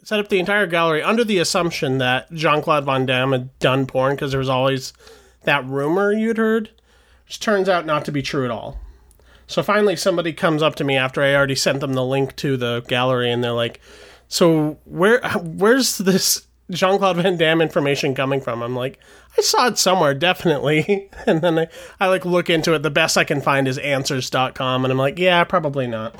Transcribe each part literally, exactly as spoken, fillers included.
set up the entire gallery under the assumption that Jean-Claude Van Damme had done porn because there was always that rumor you'd heard, which turns out not to be true at all. So finally somebody comes up to me after I already sent them the link to the gallery, and they're like, so where where's this Jean-Claude Van Damme information coming from? I'm like, I saw it somewhere, definitely. And then I, I like look into it. The best I can find is answers dot com, and I'm like, yeah, probably not.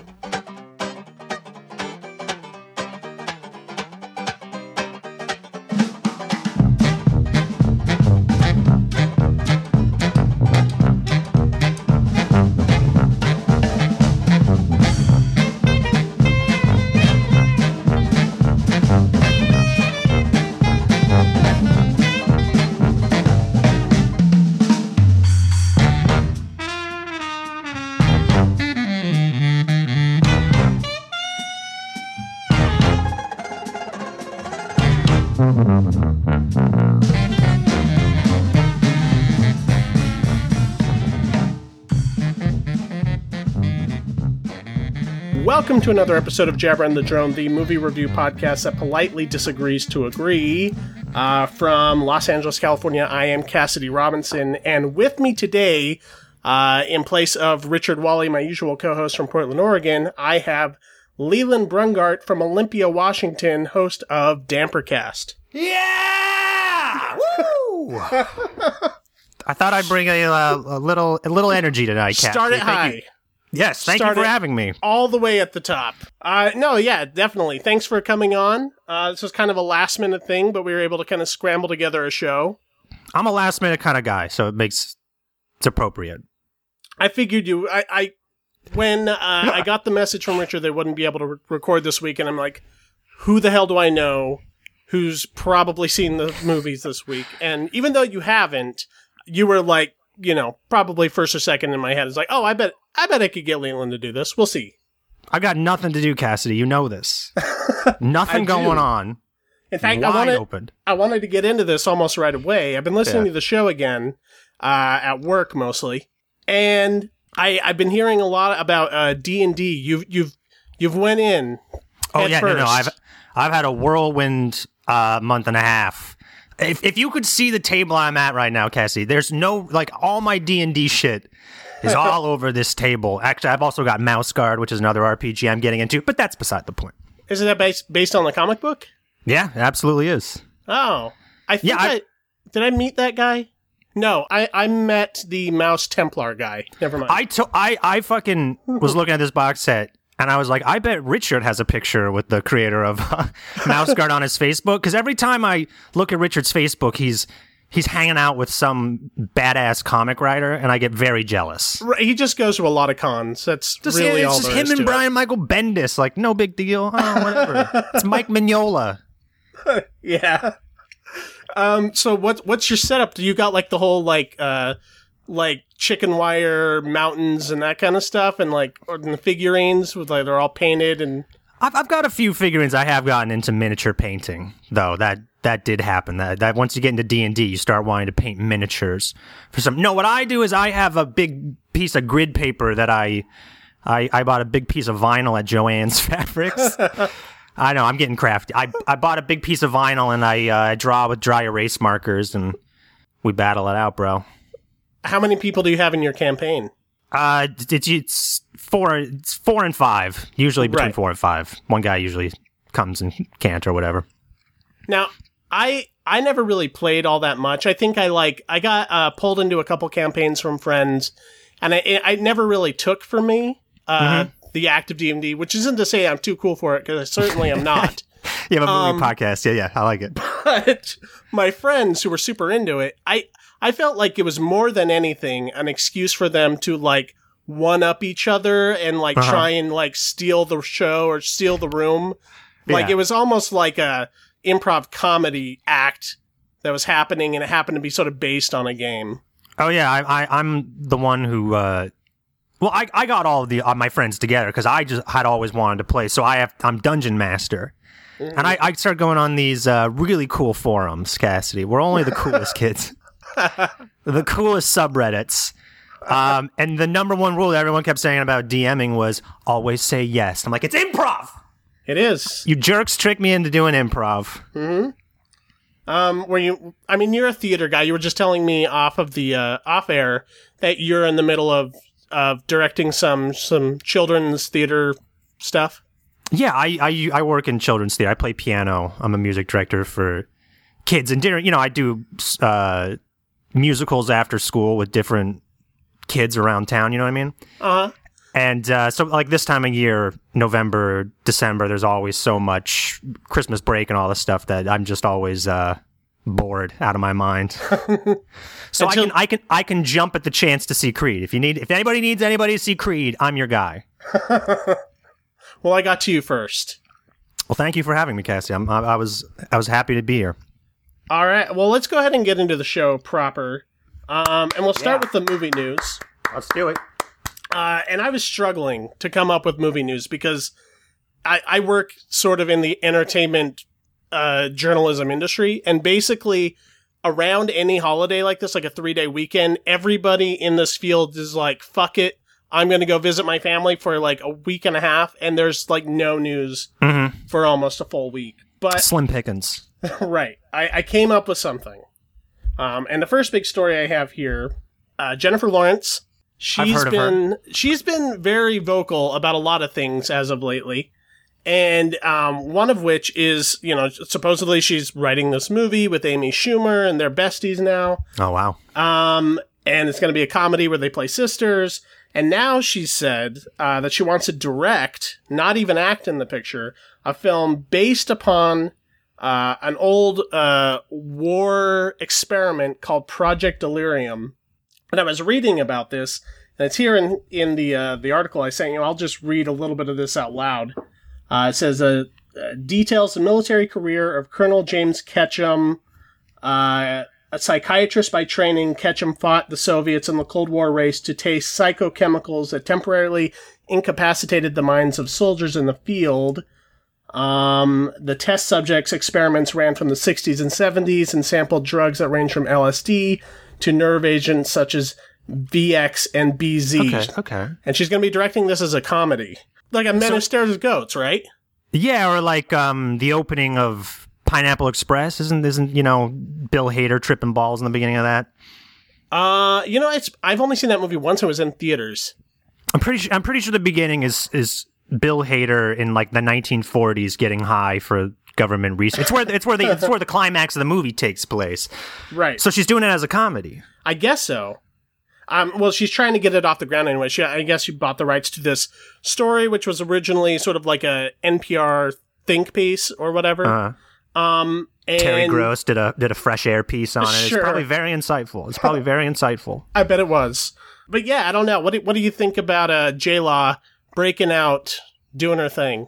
Welcome to another episode of Jabber and the Drone, the movie review podcast that politely disagrees to agree. Uh, from Los Angeles, California, I am Cassidy Robinson, and with me today, uh, in place of Richard Wally, my usual co-host from Portland, Oregon, I have Leland Brungart from Olympia, Washington, host of Dampercast. Yeah! Woo! I thought I'd bring a, uh, a little a little energy tonight, Cassidy. Start it Thank high. you. Yes, thank Start you for it having me. All the way at the top. Uh, no, yeah, definitely. Thanks for coming on. Uh, this was kind of a last minute thing, but we were able to kind of scramble together a show. I'm a last minute kind of guy, so it makes it's appropriate. I figured you. I, I when uh, I got the message from Richard they wouldn't be able to re- record this week, and I'm like, who the hell do I know who's probably seen the movies this week? And even though you haven't, you were like, you know, probably first or second in my head. It's like, oh, I bet, I bet I could get Leland to do this. We'll see. I've got nothing to do, Cassidy. You know this. Nothing going on. In fact, Wide I wanted, open. I wanted to get into this almost right away. I've been listening Yeah. to the show again, uh, at work mostly, and I, I've been hearing a lot about uh, D and D. You've, you've, you've went in. Oh at yeah, first. no, no. I've I've had a whirlwind uh, month and a half. If if you could see the table I'm at right now, Cassie, there's no, like, all my D and D shit is all over this table. Actually, I've also got Mouse Guard, which is another R P G I'm getting into, but that's beside the point. Isn't that based based on the comic book? Yeah, it absolutely is. Oh, I think Yeah, I- I, did I meet that guy? No, I, I met the Mouse Templar guy. Never mind. I to- I I fucking was looking at this box set, and I was like, I bet Richard has a picture with the creator of uh, Mouse Guard on his Facebook, because every time I look at Richard's Facebook, he's he's hanging out with some badass comic writer, and I get very jealous. Right, he just goes to a lot of cons. That's Just, really it's all just there him is and to Brian Michael Bendis, like, no big deal. Oh, whatever. It's Mike Mignola. it. Yeah. Um. So what what's your setup? Do you got like the whole like uh like chicken wire mountains and that kind of stuff, and like or the figurines with like they're all painted and. I've I've got a few figurines. I have gotten into miniature painting, though. That that did happen. That that once you get into D and D, you start wanting to paint miniatures for some. No, what I do is I have a big piece of grid paper that I I, I bought a big piece of vinyl at Joann's Fabrics. I know, I'm getting crafty. I I bought a big piece of vinyl and I uh, draw with dry erase markers and we battle it out, bro. How many people do you have in your campaign? Uh, it's it's four. It's four and five. Usually between Right. four and five. One guy usually comes and can't or whatever. Now, I I never really played all that much. I think I like I got uh, pulled into a couple campaigns from friends, and I I never really took for me uh, Mm-hmm. the active D and D, which isn't to say I'm too cool for it, because I certainly am not. You have a movie Um, podcast. Yeah, yeah, I like it. But my friends who were super into it, I I felt like it was more than anything an excuse for them to like one up each other and like Uh-huh. try and like steal the show or steal the room. Like Yeah. it was almost like a improv comedy act that was happening, and it happened to be sort of based on a game. Oh yeah, I, I I'm the one who. Uh, well, I I got all of the uh, my friends together because I just had always wanted to play. So I have I'm dungeon master. And I, I started going on these uh, really cool forums, Cassidy. We're only the coolest kids. The coolest subreddits. Um, and the number one rule that everyone kept saying about DMing was always say yes. I'm like, it's improv! It is. You jerks tricked me into doing improv. Mm-hmm. Um, were you? I mean, you're a theater guy. You were just telling me off of the uh, off air that you're in the middle of of directing some some children's theater stuff. Yeah, I, I I work in children's theater. I play piano. I'm a music director for kids and dinner. You know, I do uh, musicals after school with different kids around town. You know what I mean? Uh huh. And uh, so, like this time of year, November, December, there's always so much Christmas break and all this stuff that I'm just always uh, bored out of my mind. So Until- I can I can I can jump at the chance to see Creed. If you need, if anybody needs anybody to see Creed, I'm your guy. Well, I got to you first. Well, thank you for having me, Cassie. I'm, I, I was I was happy to be here. All right. Well, let's go ahead and get into the show proper, um, and we'll start yeah. with the movie news. Let's do it. Uh, and I was struggling to come up with movie news because I, I work sort of in the entertainment uh, journalism industry, and basically around any holiday like this, like a three-day weekend, everybody in this field is like, fuck it, I'm going to go visit my family for like a week and a half, and there's like no news mm-hmm. for almost a full week. But Slim pickings. Right. I, I came up with something. Um, and the first big story I have here, uh, Jennifer Lawrence... She's been she's been very vocal about a lot of things as of lately, and um, one of which is, you know, supposedly she's writing this movie with Amy Schumer and they're besties now. Oh wow! Um, and it's going to be a comedy where they play sisters. And now she said uh, that she wants to direct, not even act in the picture, a film based upon uh, an old uh, war experiment called Project Delirium. And I was reading about this, and it's here in, in the uh, the article I sent you. I'll just read a little bit of this out loud. Uh, it says, uh, uh, details the military career of Colonel James Ketchum. Uh, a psychiatrist by training, Ketchum fought the Soviets in the Cold War race to taste psychochemicals that temporarily incapacitated the minds of soldiers in the field. Um, the test subjects' experiments ran from the sixties and seventies and sampled drugs that range from L S D to nerve agents such as V X and B Z. Okay, okay. And she's going to be directing this as a comedy. Like a Men so, Who Stares at Goats, right? Yeah, or like um, the opening of Pineapple Express. Isn't, isn't you know, Bill Hader tripping balls in the beginning of that? Uh, you know, it's I've only seen that movie once. It was in theaters. I'm pretty sure, I'm pretty sure the beginning is, is Bill Hader in like the nineteen forties getting high for government research. It's where it's where the it's where the climax of the movie takes place. Right. So she's doing it as a comedy. I guess so. Um, well, she's trying to get it off the ground anyway. She, I guess she bought the rights to this story, which was originally sort of like a N P R think piece or whatever. Uh-huh. Um, and Terry Gross did a did a fresh air piece on it. Sure. It's probably very insightful. It's probably very insightful. I bet it was. But yeah, I don't know. What do, what do you think about uh, J-Law breaking out, doing her thing?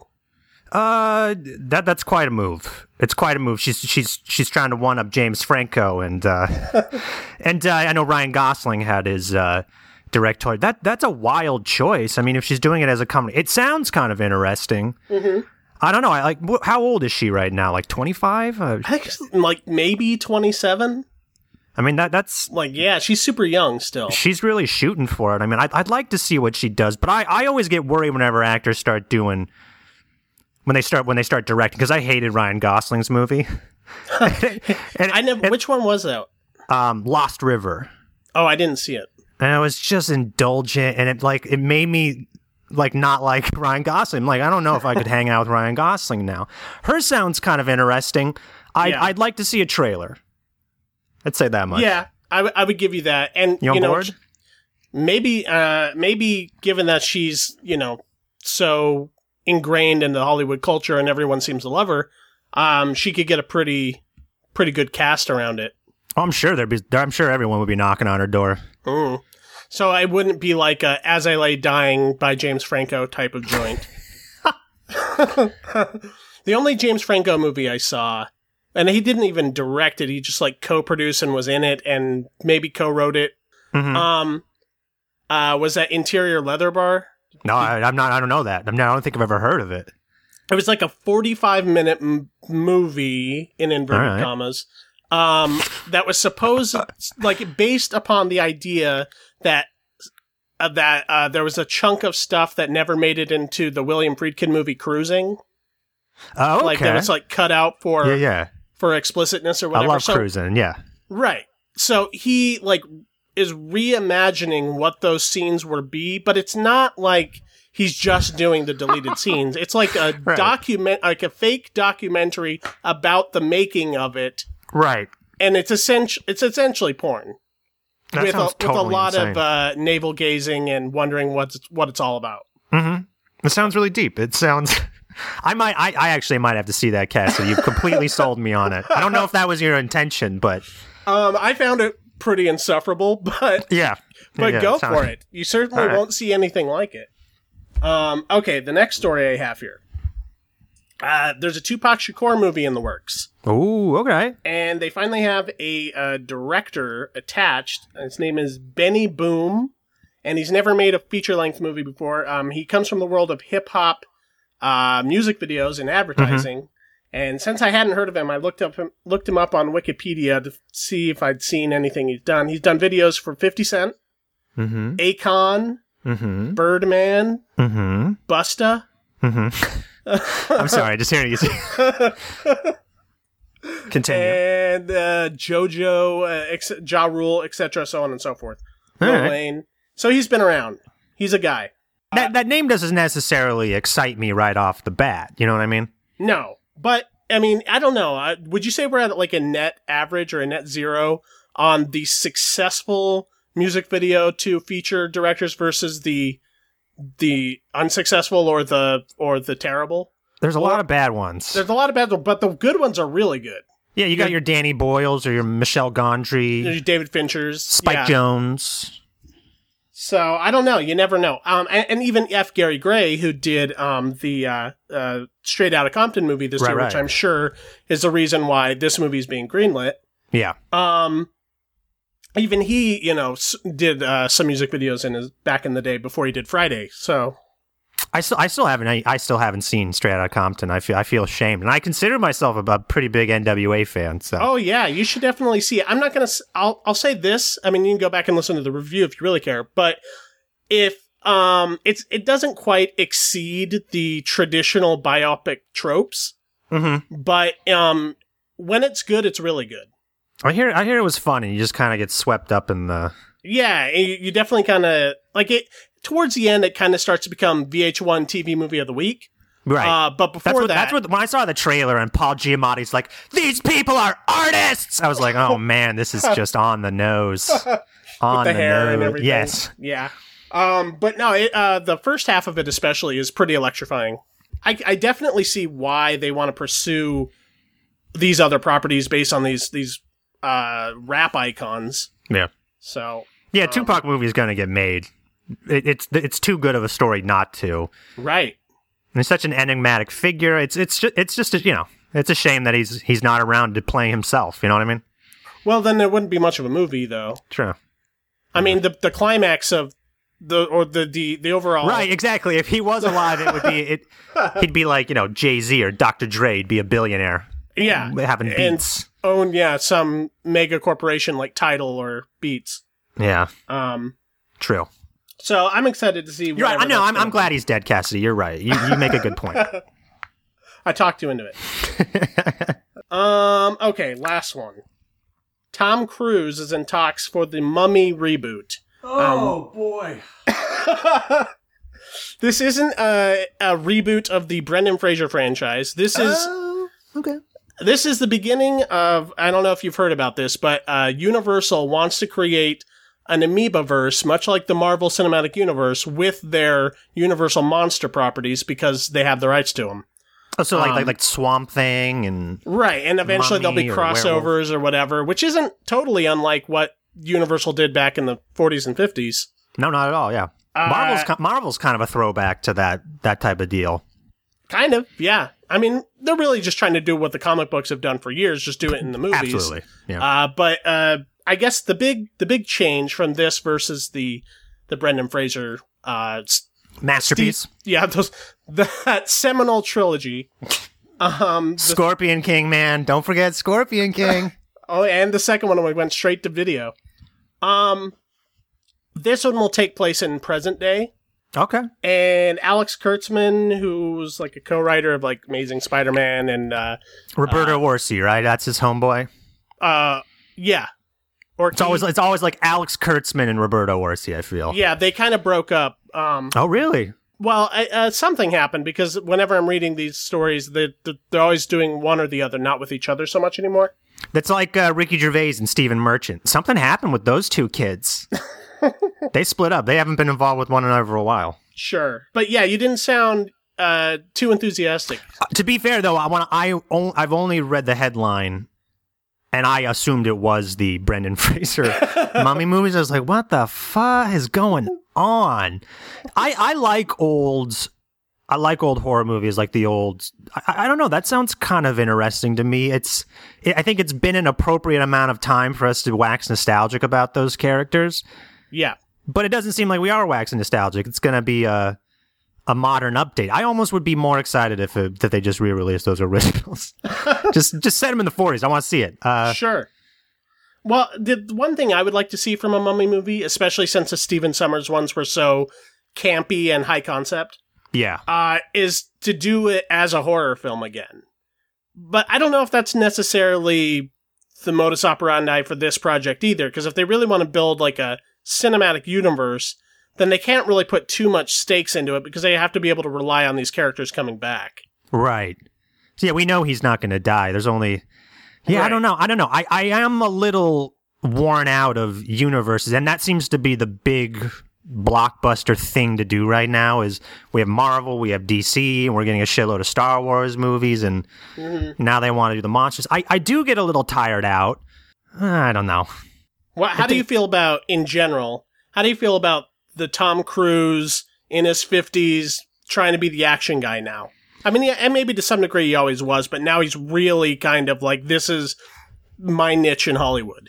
Uh, that that's quite a move. It's quite a move. She's she's she's trying to one up James Franco, and uh, and uh, I know Ryan Gosling had his uh, directorial. That that's a wild choice. I mean, if she's doing it as a comedy, it sounds kind of interesting. Mm-hmm. I don't know. I like. Wh- how old is she right now? Like twenty-five? Uh, I think like maybe twenty-seven. I mean that that's like yeah, she's super young still. She's really shooting for it. I mean, I'd I'd like to see what she does, but I I always get worried whenever actors start doing. When they start when they start directing, because I hated Ryan Gosling's movie. and, I never. And, which one was that? Um, Lost River. Oh, I didn't see it. And it was just indulgent, and it like it made me like not like Ryan Gosling. Like I don't know if I could hang out with Ryan Gosling now. Her sounds kind of interesting. I'd yeah. I'd like to see a trailer. I'd say that much. Yeah, I, w- I would give you that. And you on you know, board? Maybe uh, maybe given that she's you know so. ingrained in the Hollywood culture and everyone seems to love her, um, she could get a pretty, pretty good cast around it. Oh, I'm sure there'd be. I'm sure everyone would be knocking on her door. Mm. So it wouldn't be like a "As I Lay Dying" by James Franco type of joint. The only James Franco movie I saw, and he didn't even direct it. He just like co-produced and was in it, and maybe co-wrote it. Mm-hmm. Um, uh, was that Interior Leather Bar? No, I, I'm not. I don't know that. I'm not, I don't think I've ever heard of it. It was like a forty-five minute m- movie in inverted right. commas um, that was supposed like based upon the idea that uh, that uh, there was a chunk of stuff that never made it into the William Friedkin movie Cruising. Oh, okay. Like that it's like cut out for yeah, yeah. for explicitness or whatever. I love so, cruising. Yeah. Right. So he like is reimagining what those scenes would be, but it's not like he's just doing the deleted scenes. It's like a Right. document, like a fake documentary about the making of it, Right. and it's essentially it's essentially porn That with a, sounds with a totally lot insane. of uh, navel gazing and wondering what's what it's all about. Mm-hmm. It sounds really deep. It sounds. I might. I, I actually might have to see that, Cassidy. You've completely sold me on it. I don't know if that was your intention, but Um, I found it pretty insufferable, but yeah. but Yeah, go it sounds- for it. You certainly All right. won't see anything like it. Um, okay, the next story I have here. Uh, there's a Tupac Shakur movie in the works, Ooh, okay. and they finally have a uh, director attached. His name is Benny Boom, and he's never made a feature-length movie before. Um, he comes from the world of hip-hop uh, music videos and advertising. And since I hadn't heard of him, I looked up him, looked him up on Wikipedia to see if I'd seen anything he's done. He's done videos for fifty Cent, Mm-hmm. Akon, Mm-hmm. Birdman, Mm-hmm. Busta. Mm-hmm. I'm sorry, just hearing you say. Continue. And uh, JoJo, uh, ex- Ja Rule, et cetera, so on and so forth. All Lil right. Wayne. So he's been around. He's a guy. That that name doesn't necessarily excite me right off the bat. You know what I mean? No, but I mean, I don't know. Uh, would you say we're at like a net average or a net zero on the successful music video to feature directors versus the the unsuccessful or the or the terrible? There's a Well, lot of bad ones. There's a lot of bad ones, but the good ones are really good. Yeah, you got your Danny Boyles or your Michelle Gondry, There's David Fincher's, Spike yeah. Jones. So I don't know. You never know. Um, and, and even F. Gary Gray, who did um the uh, uh Straight Outta Compton movie this Right, year, which right. I'm sure is the reason why this movie is being greenlit. Yeah. Um, even he, you know, s- did uh, some music videos in his back in the day before he did Friday. So I still, I still haven't, I, I still haven't seen Straight Outta Compton. I feel, I feel ashamed, and I consider myself a, a pretty big N W A fan. So, oh yeah, you should definitely see it. I'm not gonna. s- I'll I'll say this. I mean, you can go back and listen to the review if you really care. But if um, it's it doesn't quite exceed the traditional biopic tropes. mm-hmm. But um, when it's good, it's really good. I hear, I hear it was fun, and you just kind of get swept up in the. Yeah, you, you definitely kind of like it. Towards the end, it kind of starts to become V H one T V movie of the week. Right. Uh, but before That's what, that, that's what, when I saw the trailer and Paul Giamatti's like, these people are artists! I was like, oh man, this is just on the nose. On the hair and nose. everything. Yes. Yeah. Um, but no, it, uh, the first half of it especially is pretty electrifying. I, I definitely see why they want to pursue these other properties based on these these uh, rap icons. Yeah. So Yeah, Tupac movie is going to get made. It, it's it's too good of a story not to. right. And he's such an enigmatic figure. It's it's just, it's just a, you know, it's a shame that he's he's not around to play himself. You know what I mean? Well, then there wouldn't be much of a movie, though. True. I mean, the the climax of the or the the, the overall Right, exactly. If he was alive, it would be it. He'd be like, you know, Jay-Z or Doctor Dre. He'd be a billionaire. Yeah, having and Beats. own yeah some mega corporation like Tidal or Beats. Yeah, Um, true. so I'm excited to see. You're right. I whatever know. that's I'm, gonna I'm glad he's dead, Cassidy. You're right. You you make a good point. be. I talked you into it. um. Okay. Last one. Tom Cruise is in talks for the Mummy reboot. Oh boy. This isn't a, a reboot of the Brendan Fraser franchise. This is Oh, okay. this is the beginning of, I don't know if you've heard about this, but uh, Universal wants to create an Amoeba-verse, much like the Marvel Cinematic Universe, with their Universal monster properties because they have the rights to them. Oh, so like Um, like like Swamp Thing and Right, and eventually there'll be Mummy or crossovers or whatever, which isn't totally unlike what Universal did back in the forties and fifties. no, not at all. Yeah, Uh, Marvel's ki- Marvel's kind of a throwback to that that type of deal. Kind of, yeah. I mean, they're really just trying to do what the comic books have done for years, just do it in the movies. Absolutely. Yeah. Uh, but uh, I guess the big the big change from this versus the the Brendan Fraser uh, s- Masterpiece. Steve- yeah, those that seminal trilogy. Um, the, Scorpion King, man. Don't forget Scorpion King. oh, and the second one went straight to video. Um, this one will take place in present day. Okay. And Alex Kurtzman, who's like a co-writer of like Amazing Spider-Man and uh, Roberto uh, Orci, right? That's his homeboy. Uh, yeah. Or it's always it's always like Alex Kurtzman and Roberto Orci, I feel. Yeah, they kind of broke up. Um, oh, really? Well, I, uh, something happened because whenever I'm reading these stories, they, they're always doing one or the other, not with each other so much anymore. That's like uh, Ricky Gervais and Stephen Merchant. Something happened with those two kids. They split up. They haven't been involved with one another for a while. Sure. But yeah, you didn't sound uh, too enthusiastic. Uh, to be fair, though, I want I on, I've only read the headline, and I assumed it was the Brendan Fraser Mummy movies. I was like, what the fuck is going on? I, I like old... I like old horror movies, like the old... I, I don't know, that sounds kind of interesting to me. It's, it, I think it's been an appropriate amount of time for us to wax nostalgic about those characters. Yeah. But it doesn't seem like we are waxing nostalgic. It's going to be a, a modern update. I almost would be more excited if it, that they just re-released those originals. just just set them in the forties. I want to see it. Uh, sure. Well, the one thing I would like to see from a Mummy movie, especially since the Stephen Sommers ones were so campy and high concept, yeah, uh, is to do it as a horror film again. But I don't know if that's necessarily the modus operandi for this project either, because if they really want to build like a cinematic universe, then they can't really put too much stakes into it because they have to be able to rely on these characters coming back. Right. So yeah, we know he's not going to die. There's only... Yeah, right. I don't know. I don't know. I, I am a little worn out of universes, and that seems to be the big blockbuster thing to do right now is we have Marvel, we have D C, and we're getting a shitload of Star Wars movies, and mm-hmm. now they want to do the monsters. I, I do get a little tired out. I don't know. Well, how do you feel about, in general, how do you feel about the Tom Cruise in his fifties trying to be the action guy now? I mean, yeah, and maybe to some degree he always was, but now he's really kind of like, this is my niche in Hollywood.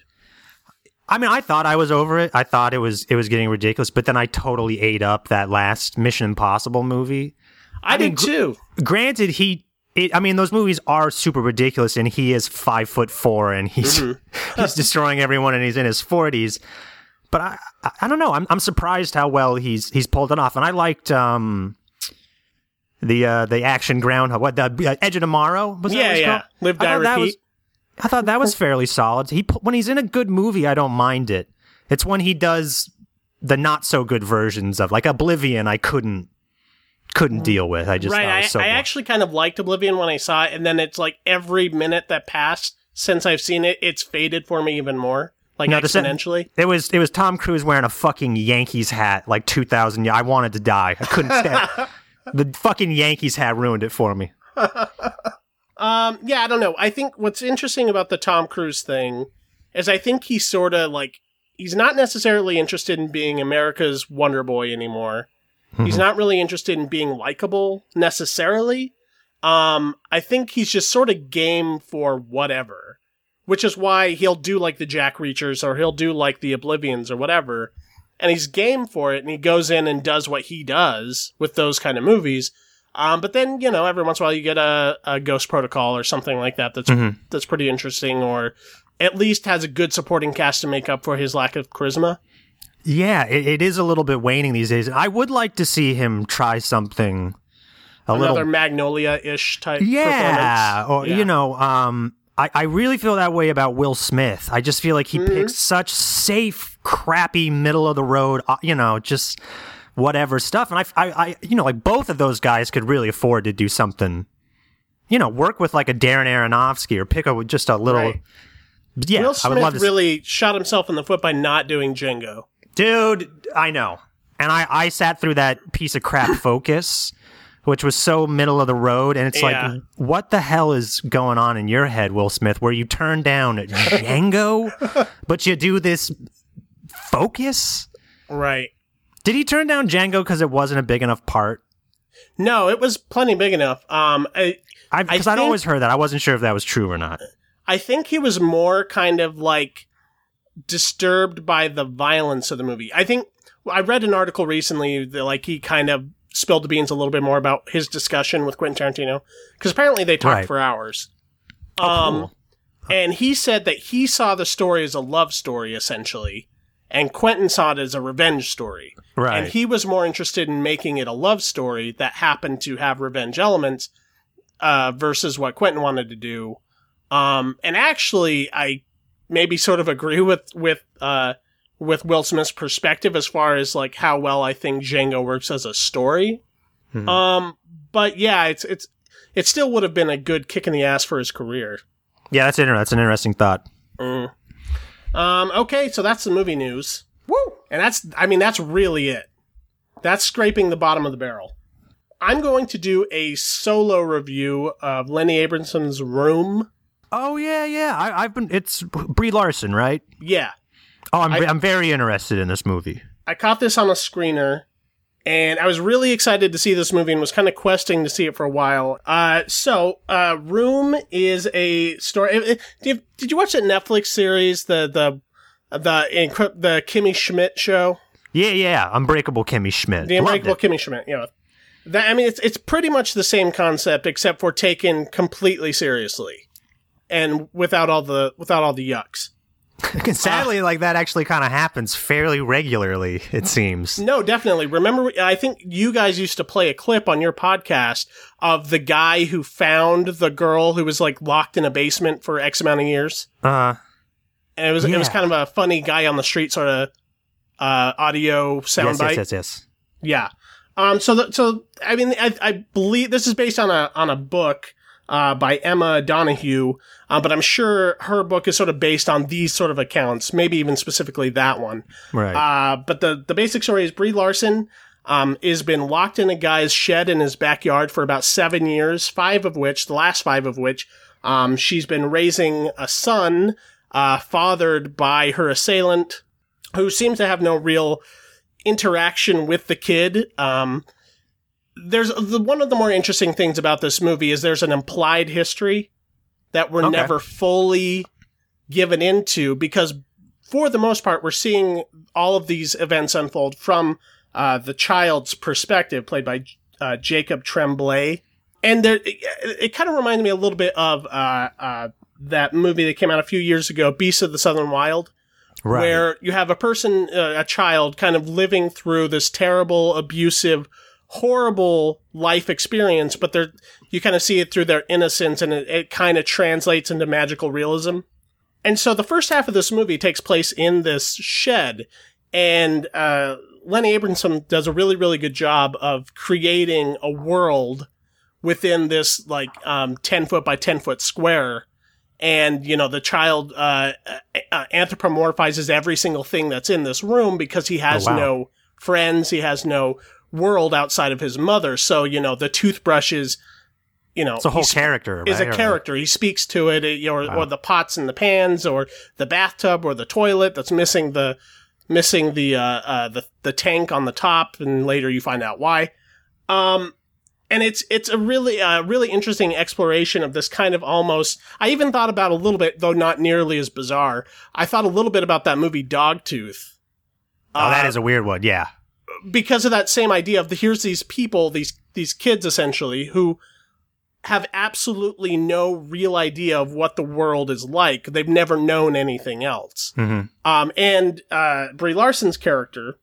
I mean, I thought I was over it. I thought it was it was getting ridiculous, but then I totally ate up that last Mission Impossible movie. I, I did mean, too. Gr- granted, he, it, I mean, those movies are super ridiculous, and he is five foot four, and he's mm-hmm. he's destroying everyone, and he's in his forties. But I, I, I don't know. I'm I'm surprised how well he's he's pulled it off, and I liked um the uh, the action groundhog. What the uh, Edge of Tomorrow was? Yeah, that yeah. Called? Live, Die, Repeat. Was, I thought that was fairly solid. He when he's in a good movie, I don't mind it. It's when he does the not so good versions of like Oblivion. I couldn't couldn't deal with. I just right. I, so I actually kind of liked Oblivion when I saw it, and then it's like every minute that passed since I've seen it, it's faded for me even more. Like no, exponentially. It was it was Tom Cruise wearing a fucking Yankees hat like two thousand. I wanted to die. I couldn't stand it. The fucking Yankees hat ruined it for me. Um, yeah, I don't know. I think what's interesting about the Tom Cruise thing is I think he's sort of like, he's not necessarily interested in being America's Wonder Boy anymore. Mm-hmm. He's not really interested in being likable necessarily. Um, I think he's just sort of game for whatever, which is why he'll do like the Jack Reachers or he'll do like the Oblivions or whatever. And he's game for it and he goes in and does what he does with those kind of movies. Um, but then, you know, every once in a while you get a, a Ghost Protocol or something like that that's mm-hmm. that's pretty interesting, or at least has a good supporting cast to make up for his lack of charisma. Yeah, it, it is a little bit waning these days. I would like to see him try something a Another little... Magnolia-ish type yeah, performance. Or, yeah, you know, um, I, I really feel that way about Will Smith. I just feel like he mm-hmm. picks such safe, crappy, middle-of-the-road, uh, you know, just... whatever stuff. And I, I, I, you know, like both of those guys could really afford to do something, you know, work with like a Darren Aronofsky or pick up just a little. Right. Yeah, Will Smith I would love to really shot himself in the foot by not doing Django. Dude, I know. And I, I sat through that piece of crap Focus, which was so middle of the road. And it's yeah. like, what the hell is going on in your head, Will Smith, where you turn down Django, but you do this Focus? Right. Did he turn down Django because it wasn't a big enough part? No, it was plenty big enough. Um, I, Because I'd always heard that. I wasn't sure if that was true or not. I think he was more kind of like disturbed by the violence of the movie. I think I read an article recently that like he kind of spilled the beans a little bit more about his discussion with Quentin Tarantino, because apparently they talked right. for hours. Oh, um, cool. And he said that he saw the story as a love story, essentially. and Quentin saw it as a revenge story. Right. And he was more interested in making it a love story that happened to have revenge elements uh, versus what Quentin wanted to do. Um, and actually, I maybe sort of agree with with uh, with Will Smith's perspective as far as like how well I think Django works as a story. Mm-hmm. Um, but yeah, it's it's it still would have been a good kick in the ass for his career. Yeah, that's inter- that's an interesting thought. Mm. Um, okay, so that's the movie news. Woo! And that's, I mean, that's really it. That's scraping the bottom of the barrel. I'm going to do a solo review of Lenny Abrahamson's Room. Oh, yeah, yeah. I, I've been, it's Brie Larson, right? Yeah. Oh, I'm, I, I'm very interested in this movie. I caught this on a screener, and I was really excited to see this movie and was kind of questing to see it for a while. Uh, so, uh, Room is a story. It, it, did, did you watch that Netflix series, the, the, the, the Kimmy Schmidt show? Yeah, yeah. Unbreakable Kimmy Schmidt. The Unbreakable Kimmy Schmidt, yeah. That, I mean, it's, it's pretty much the same concept, except for taken completely seriously. And without all the, without all the yucks. Sadly, uh, like that actually kind of happens fairly regularly, it seems. No, definitely. Remember, I think you guys used to play a clip on your podcast of the guy who found the girl who was like locked in a basement for X amount of years. Uh, and it was yeah. it was kind of a funny guy on the street sort of uh, audio soundbite. Yes, yes, yes, yes. Yeah. Um. So, the, so I mean, I, I believe this is based on a on a book. Uh, by Emma Donoghue, uh, but I'm sure her book is sort of based on these sort of accounts, maybe even specifically that one. Right. Uh, but the, the basic story is Brie Larson um, has been locked in a guy's shed in his backyard for about seven years, five of which, the last five of which, um, she's been raising a son uh, fathered by her assailant, who seems to have no real interaction with the kid. Um, There's the, one of the more interesting things about this movie is there's an implied history that we're okay. never fully given into because for the most part, we're seeing all of these events unfold from uh, the child's perspective, played by uh, Jacob Tremblay. And there, it, it kind of reminded me a little bit of uh, uh, that movie that came out a few years ago, Beasts of the Southern Wild. Right. Where you have a person, uh, a child, kind of living through this terrible, abusive, horrible life experience, but they're, you kind of see it through their innocence, and it, it kind of translates into magical realism. And so the first half of this movie takes place in this shed, and uh, Lenny Abrahamson does a really, really good job of creating a world within this, like, um, ten foot by ten foot square. And, you know, the child uh, uh, anthropomorphizes every single thing that's in this room because he has oh, wow. no friends, he has no world outside of his mother. So, you know, the toothbrush is, you know, it's a whole character, right? Is a character. He speaks to it, or, wow. or the pots and the pans, or the bathtub, or the toilet that's missing the missing the uh, uh, the the tank on the top, and later you find out why. Um, and it's it's a really uh, really interesting exploration of this kind of almost. I even thought about a little bit, though not nearly as bizarre. I thought a little bit about that movie Dogtooth. Oh, uh, that is a weird one, yeah. Because of that same idea of the, here's these people, these these kids essentially, who have absolutely no real idea of what the world is like. They've never known anything else. Mm-hmm. Um, and uh, Brie Larson's character,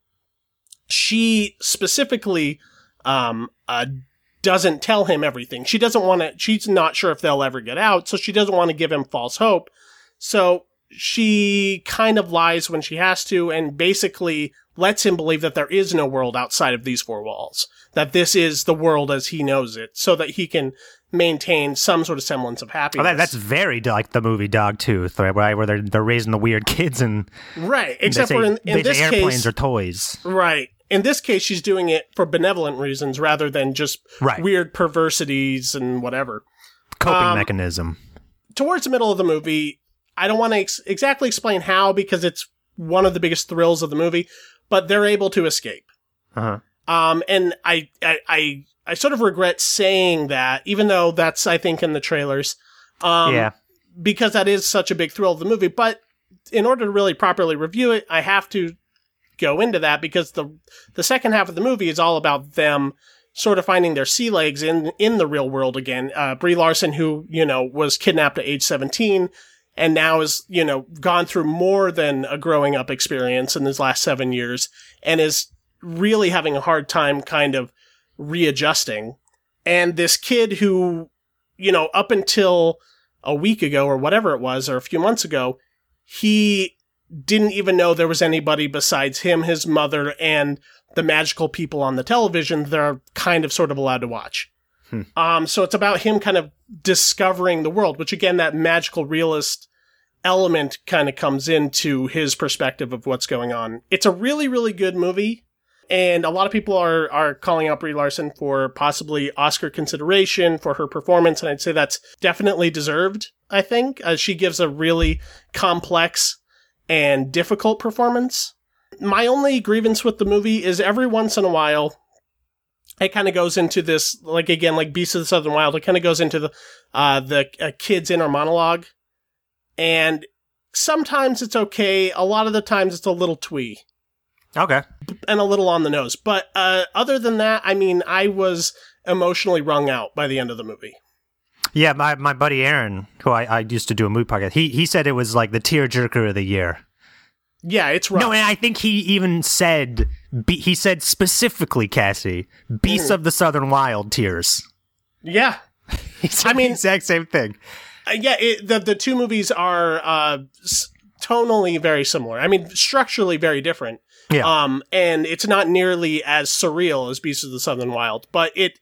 she specifically um, uh, doesn't tell him everything. She doesn't want to, she's not sure if they'll ever get out, so she doesn't want to give him false hope. So she kind of lies when she has to, and basically lets him believe that there is no world outside of these four walls, that this is the world as he knows it, so that he can maintain some sort of semblance of happiness. Oh, that, that's very like the movie Dogtooth, right? Where they're they're raising the weird kids and right. Except say, for in, in this airplanes case, are toys. Right. In this case, she's doing it for benevolent reasons rather than just right. weird perversities and whatever. Coping um, mechanism. Towards the middle of the movie, I don't want to ex- exactly explain how, because it's one of the biggest thrills of the movie, but they're able to escape. Uh-huh. Um, and I, I, I, I sort of regret saying that, even though that's, I think, in the trailers. Um, yeah. Because that is such a big thrill of the movie. But in order to really properly review it, I have to go into that, because the the second half of the movie is all about them sort of finding their sea legs in, in the real world again. Uh, Brie Larson, who, you know, was kidnapped at age seventeen, and now is, you know, gone through more than a growing up experience in his last seven years and is really having a hard time kind of readjusting. And this kid who, you know, up until a week ago or whatever it was, or a few months ago, he didn't even know there was anybody besides him, his mother, and the magical people on the television that are kind of sort of allowed to watch. Hmm. Um, so it's about him kind of discovering the world, which again, that magical realist element kind of comes into his perspective of what's going on. It's a really, really good movie. And a lot of people are, are calling out Brie Larson for possibly Oscar consideration for her performance. And I'd say that's definitely deserved, I think. Uh, she gives a really complex and difficult performance. My only grievance with the movie is every once in a while, it kind of goes into this, like, again, like Beasts of the Southern Wild, it kind of goes into the, uh, the uh, kid's inner monologue. And sometimes it's okay. A lot of the times it's a little twee. Okay. And a little on the nose. But uh, other than that, I mean, I was emotionally wrung out by the end of the movie. Yeah, my, my buddy Aaron, who I, I used to do a movie podcast, he, he said it was like the tearjerker of the year. Yeah, it's rough. No, and I think he even said, be, he said specifically, Cassie, Beasts mm. of the Southern Wild tears. Yeah. He said I mean, the exact same thing. Uh, yeah, it, the, the two movies are uh, s- tonally very similar. I mean, structurally very different. Yeah. Um, and it's not nearly as surreal as Beasts of the Southern Wild, but it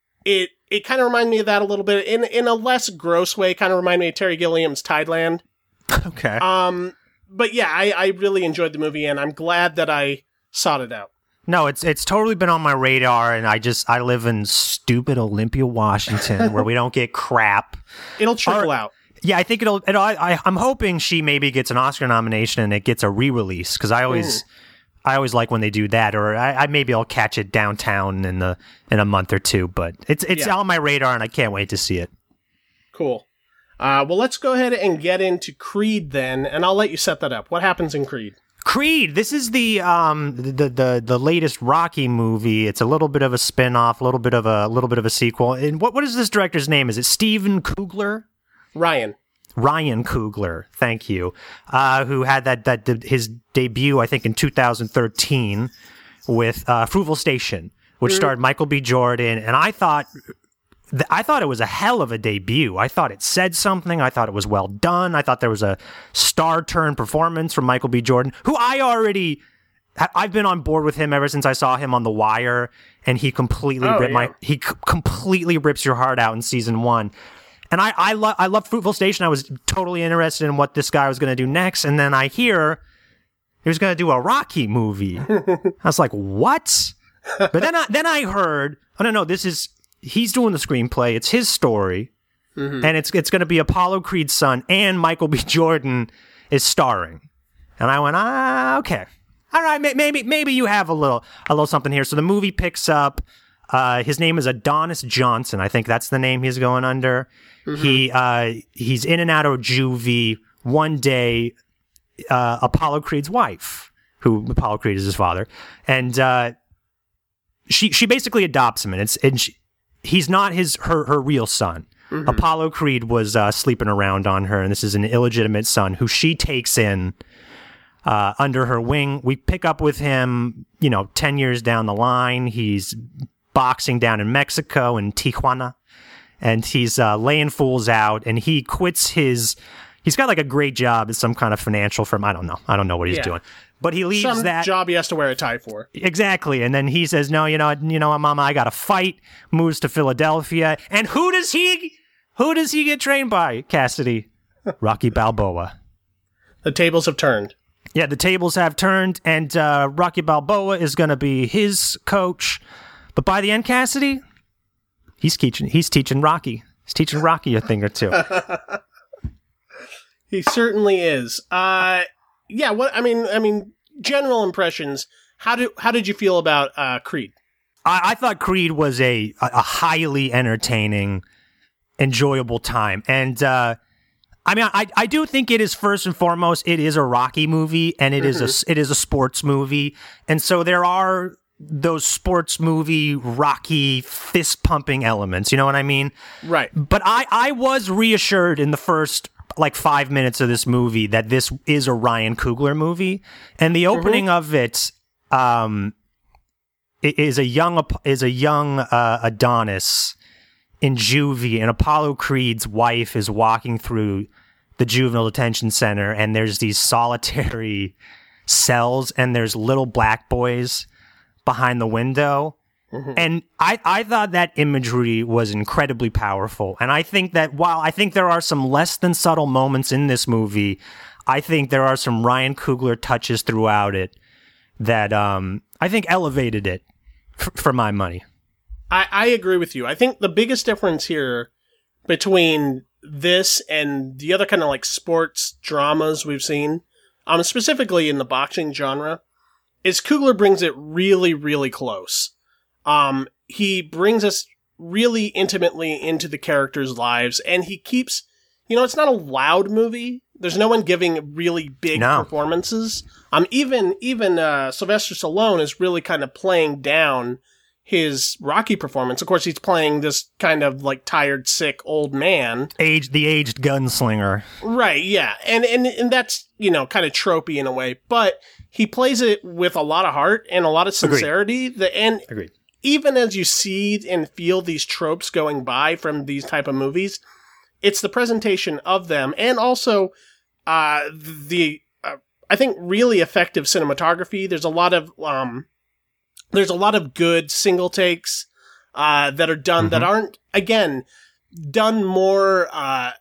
it it kind of reminded me of that a little bit in in a less gross way. Kind of reminded me of Terry Gilliam's Tideland. Okay. Um, but yeah, I, I really enjoyed the movie, and I'm glad that I sought it out. No, it's it's totally been on my radar, and I just I live in stupid Olympia, Washington, where we don't get crap. It'll trickle or, out. Yeah, I think it'll. it'll I, I'm hoping she maybe gets an Oscar nomination and it gets a re-release because I always. Mm. I always like when they do that, or I, I maybe I'll catch it downtown in the in a month or two. But it's it's yeah. on my radar, and I can't wait to see it. Cool. Uh, well, let's go ahead and get into Creed then, and I'll let you set that up. What happens in Creed? Creed. This is the um the the the latest Rocky movie. It's a little bit of a spin-off, a little bit of a little bit of a sequel. And what what is this director's name? Is it Steven Coogler? Ryan. Ryan Coogler, thank you, uh, who had that that his debut, I think, in two thousand thirteen with uh, Fruitvale Station, which mm. starred Michael B. Jordan, and I thought, th- I thought it was a hell of a debut. I thought it said something. I thought it was well done. I thought there was a star-turn performance from Michael B. Jordan, who I already, I've been on board with him ever since I saw him on The Wire, and he completely oh, ripped yeah. my he c- completely rips your heart out in season one. And I I love I love Fruitvale Station. I was totally interested in what this guy was going to do next, and then I hear he was going to do a Rocky movie. I was like, what? But then I then I heard, oh no no, this is he's doing the screenplay. It's his story, mm-hmm. and it's it's going to be Apollo Creed's son, and Michael B. Jordan is starring. And I went, ah, okay, all right, maybe maybe you have a little a little something here. So the movie picks up. Uh, his name is Adonis Johnson. I think that's the name he's going under. Mm-hmm. He uh, he's in and out of juvie. One day, uh, Apollo Creed's wife, who Apollo Creed is his father, and uh, she she basically adopts him, and it's and she, he's not his her her real son. Mm-hmm. Apollo Creed was uh, sleeping around on her, and this is an illegitimate son who she takes in uh, under her wing. We pick up with him, you know, ten years down the line. He's boxing down in Mexico in Tijuana, and he's uh, laying fools out, and he quits his he's got like a great job at some kind of financial firm. I don't know. I don't know what he's yeah. doing. But he leaves some that job he has to wear a tie for. Exactly. And then he says, no, you know, you know what, Mama, I got to fight, moves to Philadelphia. And who does he who does he get trained by, Cassidy? Rocky Balboa. The tables have turned. Yeah, the tables have turned, and uh, Rocky Balboa is going to be his coach. But by the end, Cassidy, he's teaching. He's teaching Rocky. He's teaching Rocky a thing or two. He certainly is. Uh, yeah. What I mean, I mean, general impressions. How do how did you feel about uh, Creed? I, I thought Creed was a a highly entertaining, enjoyable time, and uh, I mean, I I do think it is first and foremost it is a Rocky movie, and it mm-hmm. is a it is a sports movie, and so there are those sports movie Rocky fist pumping elements, you know what I mean? Right. But I, I was reassured in the first like five minutes of this movie that this is a Ryan Coogler movie, and the opening mm-hmm. of it um, is a young is a young uh, Adonis in juvie, and Apollo Creed's wife is walking through the juvenile detention center, and there's these solitary cells, and there's little black boys behind the window. Mm-hmm. And I, I thought that imagery was incredibly powerful. And I think that while I think there are some less than subtle moments in this movie, I think there are some Ryan Coogler touches throughout it that um, I think elevated it f- for my money. I, I agree with you. I think the biggest difference here between this and the other kind of like sports dramas we've seen, um, specifically in the boxing genre, is Coogler brings it really, really close. Um, he brings us really intimately into the characters' lives, and he keeps, you know, it's not a loud movie. There's no one giving really big no. performances. Um, even, even, uh, Sylvester Stallone is really kind of playing down his Rocky performance. Of course, he's playing this kind of like tired, sick old man. Aged, the aged gunslinger. Right, yeah. And, and, and that's, you know, kind of tropey in a way, but he plays it with a lot of heart and a lot of sincerity. Agreed. The, and, Agreed. Even as you see and feel these tropes going by from these type of movies, it's the presentation of them, and also uh, the uh, I think really effective cinematography. There's a lot of um, there's a lot of good single takes uh, that are done mm-hmm. that aren't again done more uh,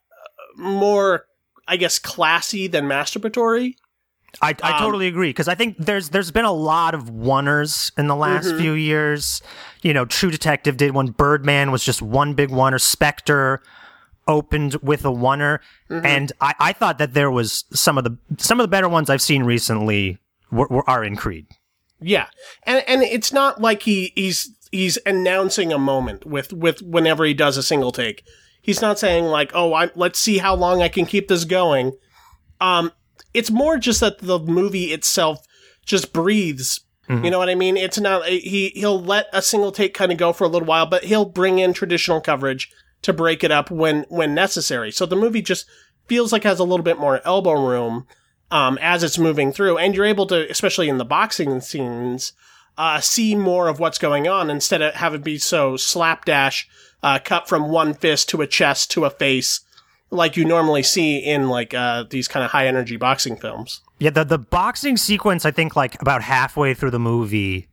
more I guess classy than masturbatory. I, I um, totally agree, because I think there's there's been a lot of oneers in the last mm-hmm. few years. You know, True Detective did one. Birdman was just one big oneer. Spectre opened with a oneer, mm-hmm. and I, I thought that there was some of the some of the better ones I've seen recently were, were are in Creed. Yeah, and and it's not like he he's he's announcing a moment with with whenever he does a single take. He's not saying like, oh, I let's see how long I can keep this going. Um. It's more just that the movie itself just breathes. Mm-hmm. You know what I mean? It's not, he, he'll let a single take kind of go for a little while, but he'll bring in traditional coverage to break it up when, when necessary. So the movie just feels like it has a little bit more elbow room, um, as it's moving through. And you're able to, especially in the boxing scenes, uh, see more of what's going on instead of having it be so slapdash, uh, cut from one fist to a chest to a face, like you normally see in like uh, these kind of high energy boxing films. Yeah, the the boxing sequence, I think like about halfway through the movie,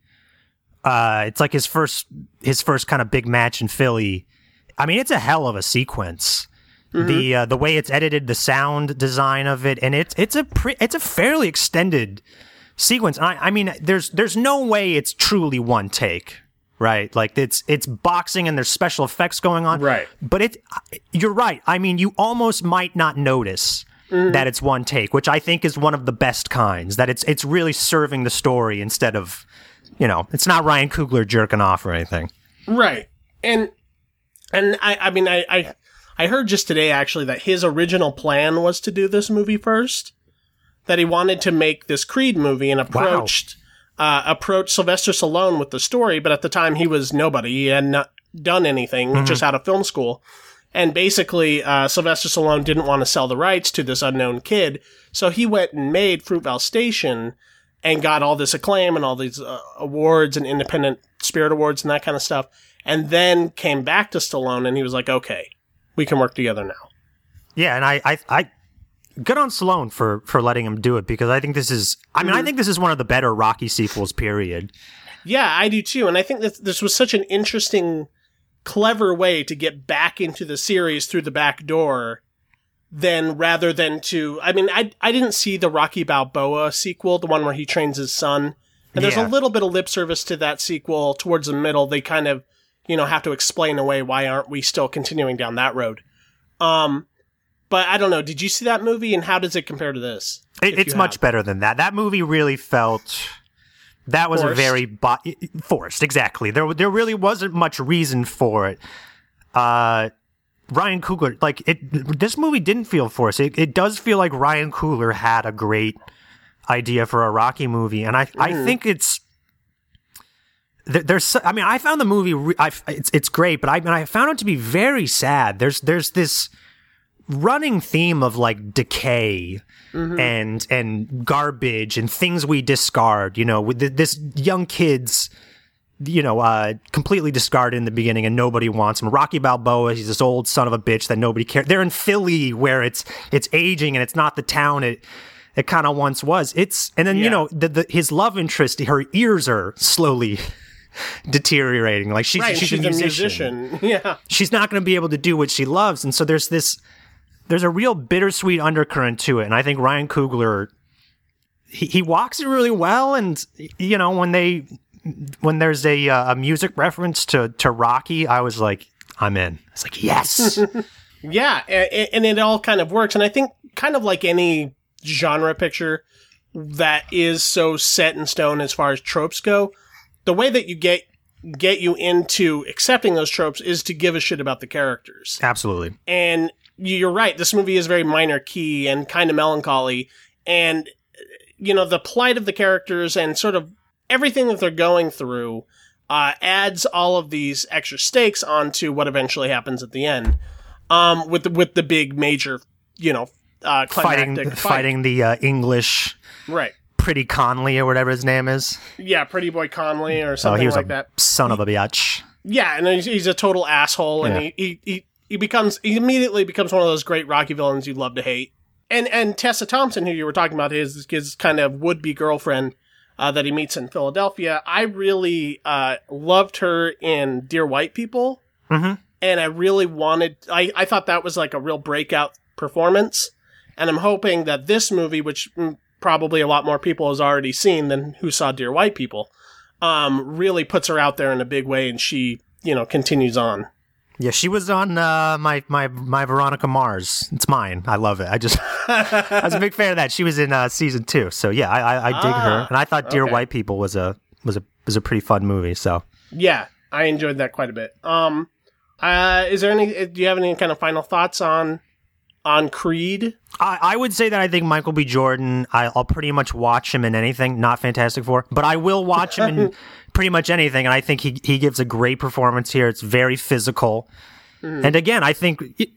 uh, it's like his first his first kind of big match in Philly. I mean, it's a hell of a sequence. Mm-hmm. The uh, the way it's edited, the sound design of it, and it's it's a pre- it's a fairly extended sequence. And I, I mean, there's there's no way it's truly one take. Right, like it's it's boxing and there's special effects going on. Right, but it you're right. I mean, you almost might not notice mm. that it's one take, which I think is one of the best kinds. That it's it's really serving the story instead of, you know, it's not Ryan Coogler jerking off or anything. Right, and and I I mean I I, I heard just today actually that his original plan was to do this movie first, that he wanted to make this Creed movie and approached. Wow. Uh, approached Sylvester Stallone with the story, but at the time he was nobody. He had not done anything, mm-hmm. just out of film school. And basically, uh, Sylvester Stallone didn't want to sell the rights to this unknown kid, so he went and made Fruitvale Station and got all this acclaim and all these uh, awards and Independent Spirit Awards and that kind of stuff, and then came back to Stallone and he was like, okay, we can work together now. Yeah, and I... I, I... Good on Stallone for, for letting him do it, because I think this is, I mean, mm-hmm. I think this is one of the better Rocky sequels, period. Yeah, I do too. And I think that this was such an interesting, clever way to get back into the series through the back door, than rather than to, I mean, I, I didn't see the Rocky Balboa sequel, the one where he trains his son. And there's yeah. a little bit of lip service to that sequel towards the middle. They kind of, you know, have to explain away why aren't we still continuing down that road. Um, But I don't know. Did you see that movie, and how does it compare to this? It, it's much better than that. That movie really felt that was forced. a very bo- forced. Exactly. There, there really wasn't much reason for it. Uh, Ryan Coogler, like it. This movie didn't feel forced. It, it does feel like Ryan Coogler had a great idea for a Rocky movie, and I, mm. I think it's. There's, I mean, I found the movie. I, it's, it's great, but I, I found it to be very sad. There's, there's this. running theme of like decay mm-hmm. and and garbage and things we discard, you know, with the, this young kids, you know, uh, completely discarded in the beginning and nobody wants him. Rocky Balboa, he's this old son of a bitch that nobody cares. They're in Philly where it's it's aging and it's not the town it it kind of once was. It's and then yeah. you know the, the his love interest, her ears are slowly deteriorating. Like she's right, she's, she's a musician. a musician. Yeah, she's not going to be able to do what she loves, and so there's this there's a real bittersweet undercurrent to it. And I think Ryan Coogler he, he walks it really well. And you know when they when there's a uh, a music reference to to Rocky, I was like, I'm in. It's like yes, yeah, and, and it all kind of works. And I think kind of like any genre picture that is so set in stone as far as tropes go, the way that you get get you into accepting those tropes is to give a shit about the characters. Absolutely. And you're right. This movie is very minor key and kind of melancholy. And, you know, the plight of the characters and sort of everything that they're going through uh, adds all of these extra stakes onto what eventually happens at the end. Um, with the, with the big major, you know, uh, fighting fight. fighting the uh, English. Right. Pretty Conley or whatever his name is. Yeah, Pretty Boy Conley or something oh, he was like a that. Son of a bitch. Yeah, and he's, he's a total asshole, and yeah. he, he, he, he becomes he immediately becomes one of those great Rocky villains you love to hate. And and Tessa Thompson, who you were talking about, his his kind of would be girlfriend uh, that he meets in Philadelphia. I really uh, loved her in Dear White People, mm-hmm. and I really wanted. I I thought that was like a real breakout performance, and I'm hoping that this movie, which probably a lot more people has already seen than who saw Dear White People, um, really puts her out there in a big way, and she, you know, continues on. Yeah, she was on uh, my, my my Veronica Mars. It's mine. I love it. I just I was a big fan of that. She was in uh, season two, so yeah, I I, I dig ah, her, and I thought Dear okay. White People was a was a was a pretty fun movie. So yeah, I enjoyed that quite a bit. Um, uh, is there any? Do you have any kind of final thoughts on? On Creed? I, I would say that I think Michael B. Jordan, I, I'll pretty much watch him in anything, not Fantastic Four, but I will watch him in pretty much anything, and I think he, he gives a great performance here. It's very physical. Mm. And again, I think it,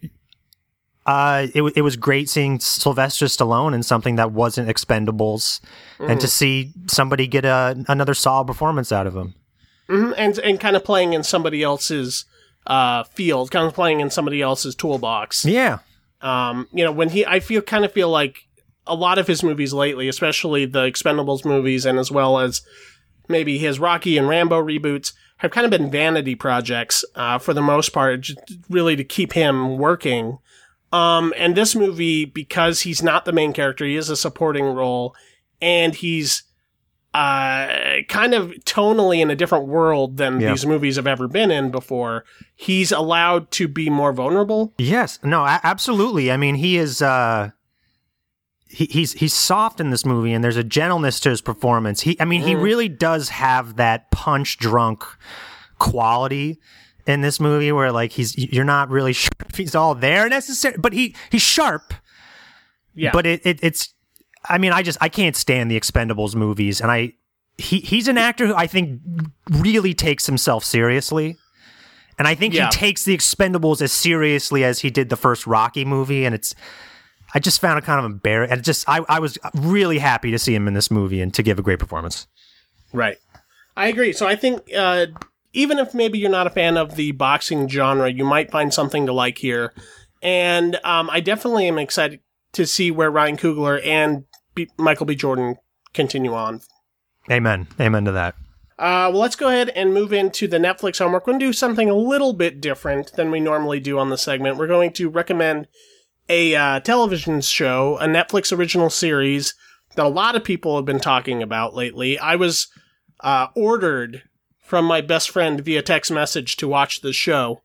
uh, it, it was great seeing Sylvester Stallone in something that wasn't Expendables, mm. and to see somebody get a, another solid performance out of him. Mm-hmm. And, and kind of playing in somebody else's uh, field, kind of playing in somebody else's toolbox. Yeah. Um, you know, when he, I feel kind of feel like a lot of his movies lately, especially the Expendables movies, and as well as maybe his Rocky and Rambo reboots, have kind of been vanity projects uh, for the most part, just really to keep him working. Um, and this movie, because he's not the main character, he is a supporting role, and he's uh, kind of tonally in a different world than yeah. these movies have ever been in before. He's allowed to be more vulnerable. Yes, no, a- absolutely. I mean, he is. Uh, he, he's he's soft in this movie, and there's a gentleness to his performance. He, I mean, mm. he really does have that punch drunk quality in this movie, where like he's you're not really sure if he's all there necessarily, but he he's sharp. Yeah, but it, it it's. I mean, I just I can't stand the Expendables movies, and I he he's an actor who I think really takes himself seriously, and I think yeah. he takes the Expendables as seriously as he did the first Rocky movie, and it's I just found it kind of embarrassing. And just I I was really happy to see him in this movie and to give a great performance. Right, I agree. So I think uh, even if maybe you're not a fan of the boxing genre, you might find something to like here, and um, I definitely am excited to see where Ryan Coogler and B- Michael B. Jordan continue on. Amen. Amen to that. Uh, well, let's go ahead and move into the Netflix homework. We're going to do something a little bit different than we normally do on the segment. We're going to recommend a uh, television show, a Netflix original series that a lot of people have been talking about lately. I was uh, ordered from my best friend via text message to watch the show.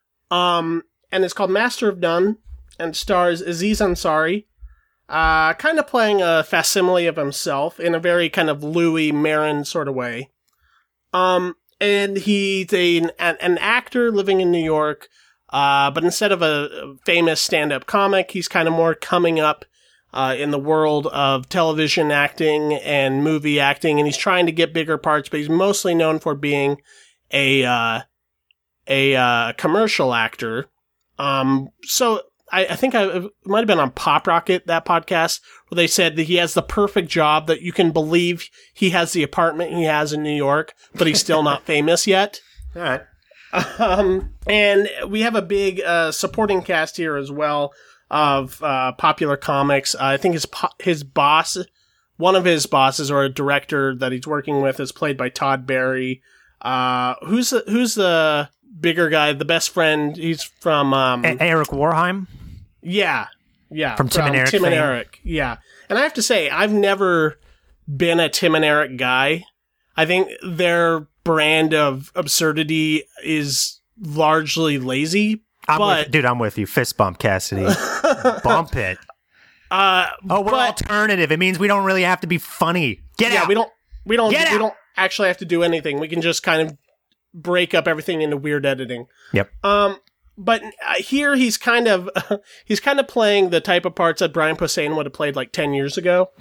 Um, and it's called Master of None, and stars Aziz Ansari, uh, kind of playing a facsimile of himself in a very kind of Louis Marin sort of way. Um, and he's a, an, an actor living in New York, uh, but instead of a famous stand-up comic, he's kind of more coming up uh, in the world of television acting and movie acting, and he's trying to get bigger parts, but he's mostly known for being a uh, a uh, commercial actor. Um, so I, I think I, it might have been on Pop Rocket, that podcast, where they said that he has the perfect job, that you can believe he has the apartment he has in New York, but he's still not famous yet. All right. Um, and we have a big uh, supporting cast here as well of uh, popular comics. Uh, I think his po- his boss, one of his bosses or a director that he's working with, is played by Todd Barry. Uh, who's the, who's the bigger guy? The best friend. He's from um, A- Eric Warheim. Yeah, yeah, from Tim and Eric. Tim and fame. Eric. Yeah, and I have to say, I've never been a Tim and Eric guy. I think their brand of absurdity is largely lazy. I'm but with, dude, I'm with you. Fist bump, Cassidy. Bump it. Uh, oh, we're but, alternative. It means we don't really have to be funny. Get yeah, out. we don't. We don't. Get we out. don't actually have to do anything. We can just kind of break up everything into weird editing. Yep. Um, but uh, here he's kind of he's kind of playing the type of parts that Brian Posehn would have played like ten years ago.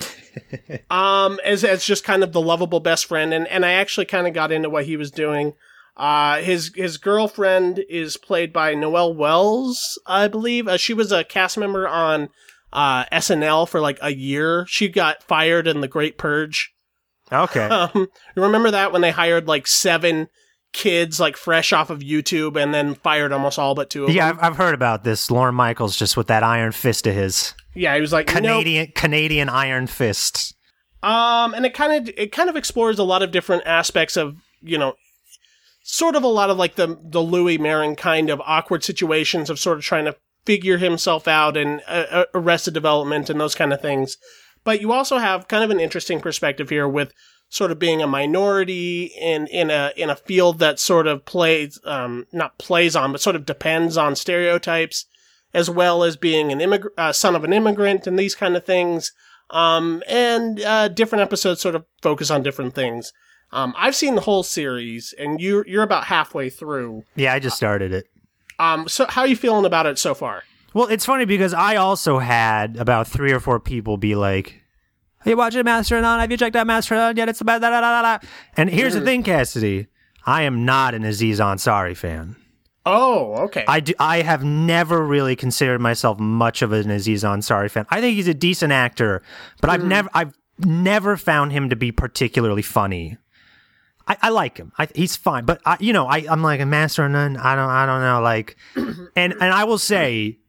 um, as as just kind of the lovable best friend, and and I actually kind of got into what he was doing. Uh, his his girlfriend is played by Noelle Wells, I believe. Uh, she was a cast member on uh, S N L for like a year. She got fired in The Great Purge. Okay. Um, you remember that when they hired like seven kids like fresh off of YouTube and then fired almost all but two of yeah, them? I've, I've heard about this. Lorne Michaels just with that iron fist of his. Yeah, he was like Canadian nope. Canadian iron fist. Um, and it kind of it kind of explores a lot of different aspects of, you know, sort of a lot of like the the Louis Marin kind of awkward situations of sort of trying to figure himself out and uh, Arrested Development and those kind of things. But you also have kind of an interesting perspective here with sort of being a minority in, in a in a field that sort of plays um not plays on but sort of depends on stereotypes, as well as being an immig- uh, son of an immigrant and these kind of things. Um, and uh, different episodes sort of focus on different things. Um, I've seen the whole series, and you you're about halfway through. Yeah, I just started it. Um, so how are you feeling about it so far? Well, it's funny because I also had about three or four people be like, "Are you watching Master of None? Have you checked out Master of None yet? It's about da da da da." And here's mm. the thing, Cassidy. I am not an Aziz Ansari fan. Oh, okay. I, do, I have never really considered myself much of an Aziz Ansari fan. I think he's a decent actor, but mm. I've never I've never found him to be particularly funny. I, I like him. I, he's fine, but I, you know, I, I'm like a Master of None. I don't, I don't know. Like, and and I will say,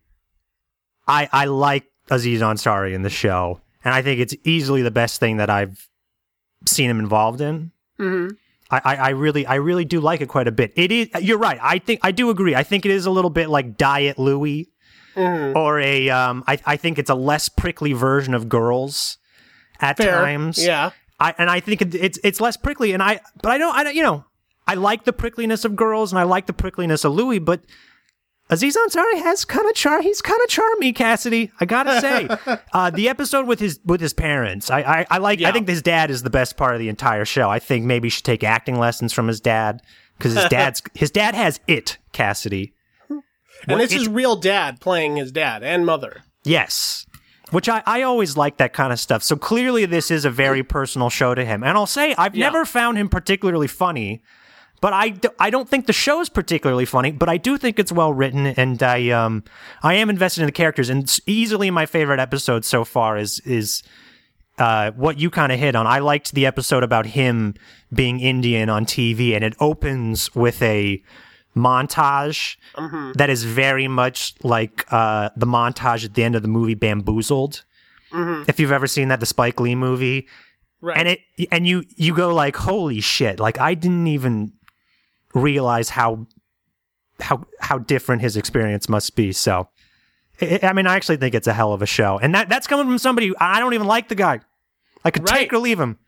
I I like Aziz Ansari in the show, and I think it's easily the best thing that I've seen him involved in. Mm-hmm. I, I, I really, I really do like it quite a bit. It is. You're right. I think I do agree. I think it is a little bit like Diet Louie, mm-hmm. or a. Um, I, I think it's a less prickly version of Girls at Fair. times. Yeah. I, and I think it, it's it's less prickly, and I but I don't I don't you know I like the prickliness of Girls, and I like the prickliness of Louis, but Aziz Ansari has kind of char he's kind of charmy, Cassidy. I gotta say, uh, the episode with his with his parents, I I, I like. Yeah. I think his dad is the best part of the entire show. I think maybe he should take acting lessons from his dad because his dad's his dad has it, Cassidy, and what, it's his real dad playing his dad and mother. Yes. Which I, I always like that kind of stuff. So clearly this is a very personal show to him. And I'll say, I've yeah. never found him particularly funny, but I, do, I don't think the show's particularly funny, but I do think it's well written, and I um I am invested in the characters. And easily my favorite episode so far is is uh, what you kind of hit on. I liked the episode about him being Indian on T V, and it opens with a montage mm-hmm. that is very much like uh, the montage at the end of the movie Bamboozled. Mm-hmm. If you've ever seen that, the Spike Lee movie, right? And it and you you go like, holy shit! Like I didn't even realize how how how different his experience must be. So, it, I mean, I actually think it's a hell of a show, and that that's coming from somebody who, I don't even like the guy. I could right. take or leave him.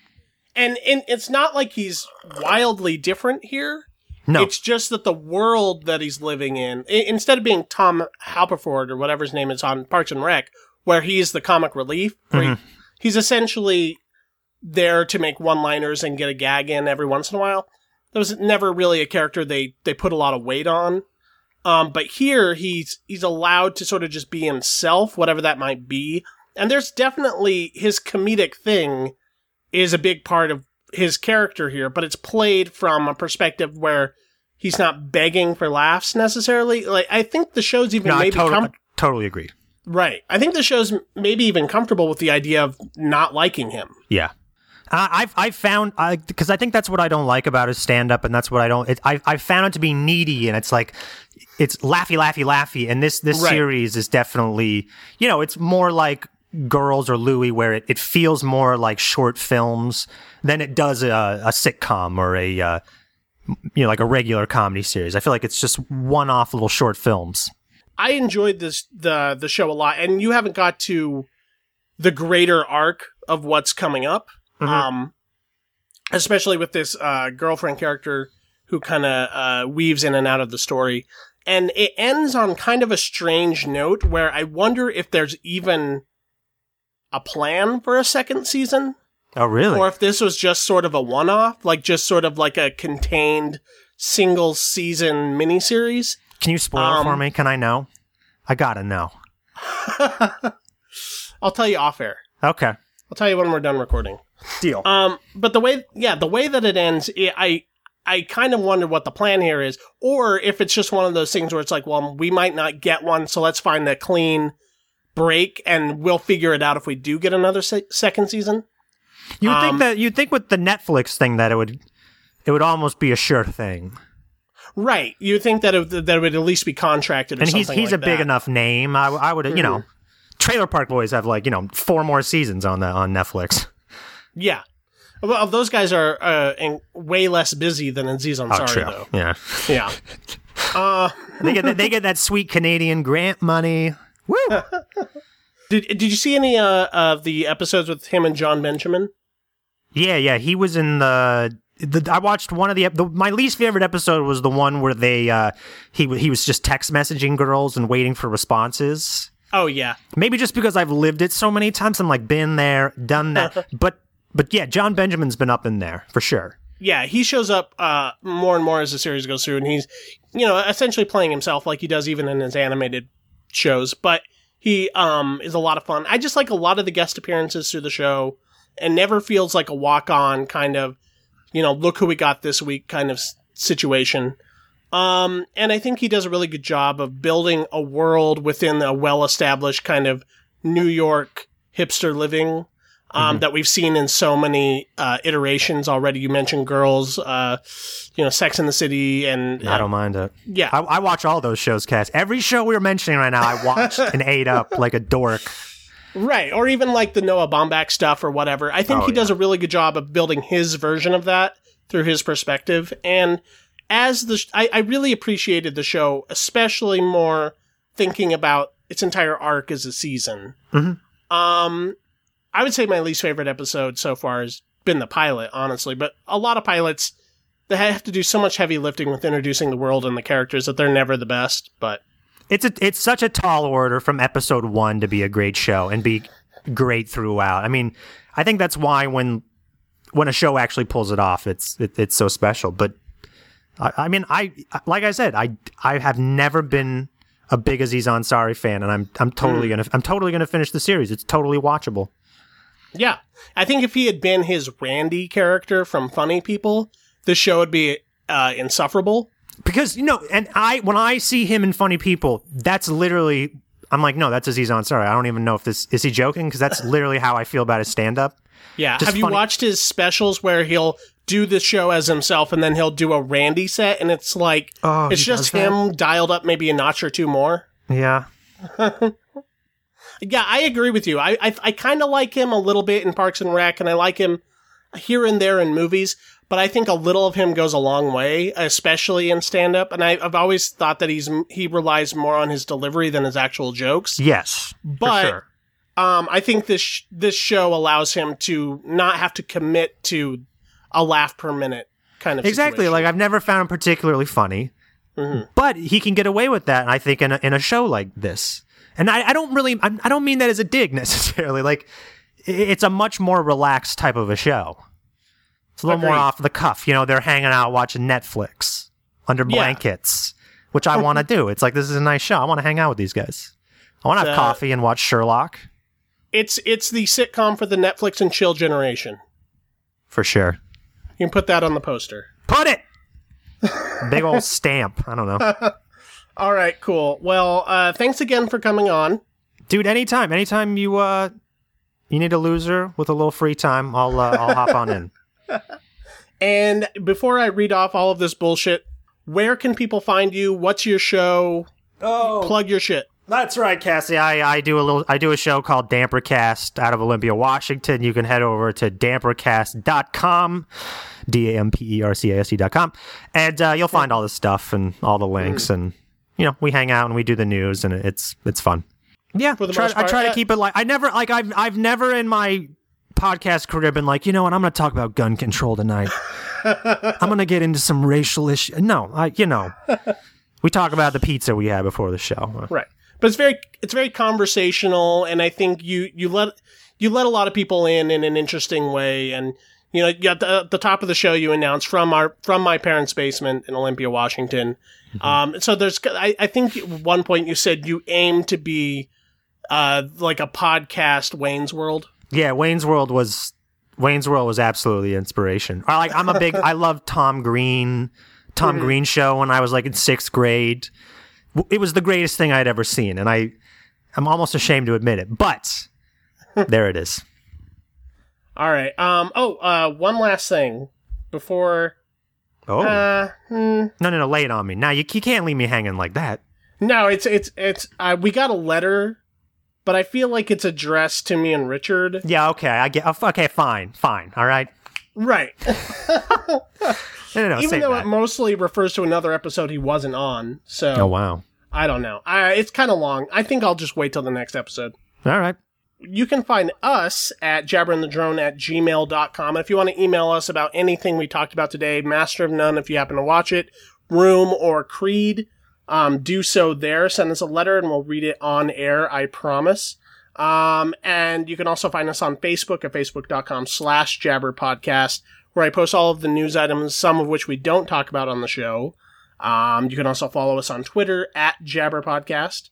And and it's not like he's wildly different here. No. It's just that the world that he's living in, I- instead of being Tom Halperford or whatever his name is on Parks and Rec, where he's the comic relief, where Mm-hmm. he, he's essentially there to make one-liners and get a gag in every once in a while. There was never really a character they, they put a lot of weight on. Um, but here, he's he's allowed to sort of just be himself, whatever that might be. And there's definitely, his comedic thing is a big part of his character here, but it's played from a perspective where he's not begging for laughs necessarily. Like, I think the show's even No, I maybe totally, com- totally agree. Right. I think the show's maybe even comfortable with the idea of not liking him. Yeah. Uh, I've I've found because I, I think that's what I don't like about his stand up, and that's what I don't. It, I I found it to be needy, and it's like it's laughy, laughy, laughy. And this this right. series is definitely, you know, it's more like Girls or Louie, where it, it feels more like short films than it does a, a sitcom or a uh, you know like a regular comedy series. I feel like it's just one off little short films. I enjoyed this the the show a lot, and you haven't got to the greater arc of what's coming up, mm-hmm. um, especially with this uh, girlfriend character who kind of uh, weaves in and out of the story, and it ends on kind of a strange note where I wonder if there's even a plan for a second season. Oh, really? Or if this was just sort of a one-off, like just sort of like a contained single season miniseries. Can you spoil um, it for me? Can I know? I gotta know. I'll tell you off air. Okay. I'll tell you when we're done recording. Deal. Um, but the way, yeah, the way that it ends, it, I, I kind of wonder what the plan here is, or if it's just one of those things where it's like, well, we might not get one, so let's find a clean break, and we'll figure it out if we do get another se- second season. You would um, think that you'd think with the Netflix thing that it would, it would almost be a sure thing. Right, you think that it, that it would at least be contracted, or and something he's he's like a big that. enough name. I, I would, mm-hmm. you know, Trailer Park Boys have like you know four more seasons on the on Netflix. Yeah, well, those guys are uh, in, way less busy than Aziz Ansari, oh, true. though. Yeah, yeah. Uh, they get they get that sweet Canadian grant money. Woo! did Did you see any uh, of the episodes with him and John Benjamin? Yeah, yeah, he was in the. The, I watched one of the, the. My least favorite episode was the one where they uh, he he was just text messaging girls and waiting for responses. Oh yeah, maybe just because I've lived it so many times. I'm like been there, done that. but but yeah, John Benjamin's been up in there for sure. Yeah, he shows up uh, more and more as the series goes through, and he's you know essentially playing himself like he does even in his animated shows. But he um is a lot of fun. I just like a lot of the guest appearances through the show, and never feels like a walk on kind of. You know, look who we got this week kind of situation. Um, and I think he does a really good job of building a world within a well-established kind of New York hipster living um, mm-hmm. that we've seen in so many uh, iterations already. You mentioned Girls, uh, you know, Sex and the City. and uh, I don't mind it. Yeah. I, I watch all those shows, Cass. Every show we were mentioning right now, I watched and ate up like a dork. Right, or even like the Noah Baumbach stuff or whatever. I think oh, he yeah. does a really good job of building his version of that through his perspective. And as the, sh- I, I really appreciated the show, especially more thinking about its entire arc as a season. Mm-hmm. Um, I would say my least favorite episode so far has been the pilot, honestly. But a lot of pilots, they have to do so much heavy lifting with introducing the world and the characters that they're never the best, but... It's a, it's such a tall order from episode one to be a great show and be great throughout. I mean, I think that's why when when a show actually pulls it off, it's it, it's so special. But I, I mean, I like I said, I I have never been a big Aziz Ansari fan, and I'm I'm totally mm. gonna I'm totally gonna finish the series. It's totally watchable. Yeah, I think if he had been his Randy character from Funny People, the show would be uh, insufferable. Because, you know, and I, when I see him in Funny People, that's literally, I'm like, no, that's Aziz Ansari. I don't even know if this, is he joking? Because that's literally how I feel about his stand-up. Yeah. Just Have you funny. watched his specials where he'll do the show as himself and then he'll do a Randy set, and it's like, oh, it's just him dialed up maybe a notch or two more? Yeah. Yeah, I agree with you. I I, I kind of like him a little bit in Parks and Rec, and I like him here and there in movies. But I think a little of him goes a long way, especially in stand-up. And I, I've always thought that he's he relies more on his delivery than his actual jokes. Yes, but for sure. um, I think this sh- this show allows him to not have to commit to a laugh per minute kind of exactly. situation. Like I've never found him particularly funny, mm-hmm. but he can get away with that. I think in a, in a show like this, and I, I don't really I, I don't mean that as a dig necessarily. Like it's a much more relaxed type of a show. It's a little Agreed. more off the cuff. You know, they're hanging out watching Netflix under blankets, yeah. which I want to do. It's like, this is a nice show. I want to hang out with these guys. I want to have uh, coffee and watch Sherlock. It's it's the sitcom for the Netflix and chill generation. For sure. You can put that on the poster. Put it! Big old stamp. I don't know. All right, cool. Well, uh, thanks again for coming on. Dude, anytime. Anytime you uh, you need a loser with a little free time, I'll, uh, I'll hop on in. And before I read off all of this bullshit, where can people find you? What's your show? Oh, Plug your shit. That's right, Cassie. I, I do a little. I do a show called Dampercast out of Olympia, Washington. You can head over to dampercast dot com, D A M P E R C A S E dot com, and uh, you'll find all this stuff and all the links. Mm. And you know, we hang out and we do the news, and it's it's fun. Yeah, For the try, most part, I try yeah. to keep it like I never like I've I've never in my podcast career been like, you know what, I'm going to talk about gun control tonight. I'm going to get into some racial issue. No, I you know, we talk about the pizza we had before the show, right? But it's very it's very conversational, and I think you you let you let a lot of people in in an interesting way. And you know, at the, at the top of the show, you announced from our from my parents' basement in Olympia, Washington. Mm-hmm. Um, so there's I, I think at one point you said you aim to be uh, like a podcast Wayne's World. Yeah, Wayne's World was Wayne's World was absolutely inspiration. I like I'm a big I love Tom Green Tom mm-hmm. Green show when I was like in sixth grade. It was the greatest thing I'd ever seen, and I, I'm almost ashamed to admit it, but there it is. All right. Um. Oh. Uh. One last thing before. Oh. Uh, hmm. No, no, no. Lay it on me. Now you you can't leave me hanging like that. No, it's it's it's. Uh, we got a letter, but I feel like it's addressed to me and Richard. Yeah. Okay. I get. Okay. Fine. Fine. All right. Right. no, no, no. Even though that. it mostly refers to another episode he wasn't on. So. Oh wow. I don't know. I, it's kind of long. I think I'll just wait till the next episode. All right. You can find us at jabberandthedrone at gmail dot com. If you want to email us about anything we talked about today, Master of None, if you happen to watch it, Room, or Creed, um, do so there. Send us a letter and we'll read it on air, I promise. Um, and you can also find us on Facebook at facebook dot com slash jabberpodcast, where I post all of the news items, some of which we don't talk about on the show. Um, you can also follow us on Twitter at jabberpodcast.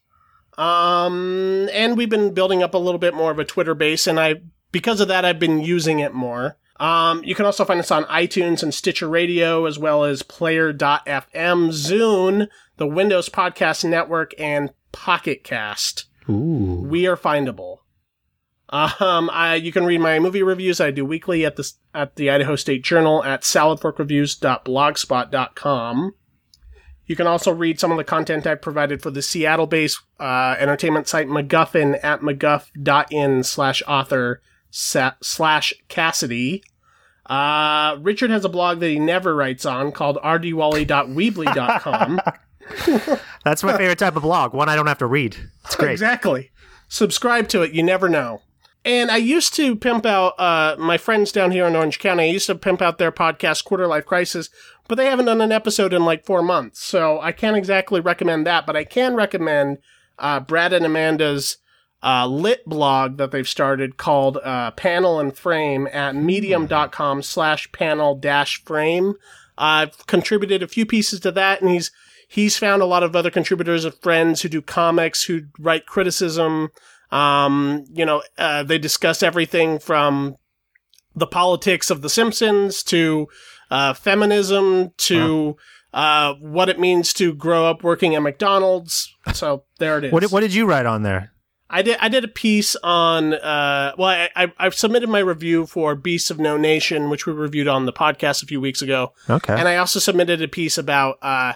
Um, and we've been building up a little bit more of a Twitter base, and I, because of that, I've been using it more. Um, you can also find us on iTunes and Stitcher Radio, as well as Player dot f m, Zune, the Windows Podcast Network, and Pocket Cast. Ooh. We are findable. Um, I, you can read my movie reviews I do weekly at the, at the Idaho State Journal at salad fork reviews dot blogspot dot com. You can also read some of the content I've provided for the Seattle-based uh, entertainment site MacGuffin at mcguff.in slash author slash Cassidy. Uh, Richard has a blog that he never writes on called r d wally dot weebly dot com. That's my favorite type of blog, one I don't have to read. It's great. Exactly. Subscribe to it. You never know. And I used to pimp out, uh, my friends down here in Orange County, I used to pimp out their podcast, Quarter Life Crisis, but they haven't done an episode in like four months. So I can't exactly recommend that, but I can recommend, uh, Brad and Amanda's, uh, lit blog that they've started called, uh, Panel and Frame at medium.com slash panel dash frame. I've contributed a few pieces to that, and he's, he's found a lot of other contributors of friends who do comics, who write criticism. Um, you know, uh, they discuss everything from the politics of The Simpsons to, uh, feminism to, wow. uh, what it means to grow up working at McDonald's. So there it is. What did, what did you write on there? I did, I did a piece on, uh, well, I, I, I've submitted my review for Beasts of No Nation, which we reviewed on the podcast a few weeks ago. Okay. And I also submitted a piece about, uh,